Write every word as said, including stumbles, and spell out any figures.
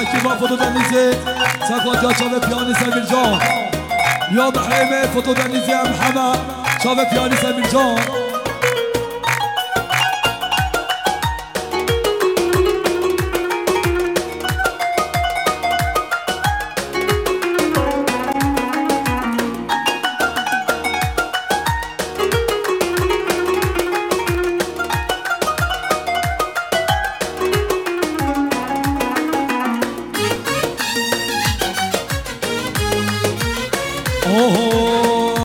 کی با فوتو دنیزه سکان جا چاوه پیانی سمیر جان یا بحیمه فوتو دنیزه هم همه چاوه پیانی سمیر جان